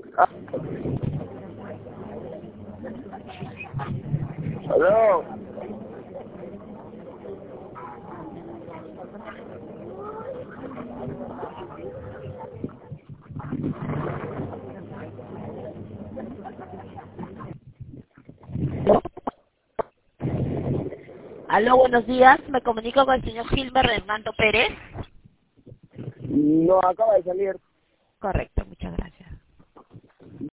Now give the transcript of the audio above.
Ah, ¿aló? Aló, buenos días. Me comunico con el señor Gilmer Hernando Pérez. No, acaba de salir. Correcto, muchas gracias.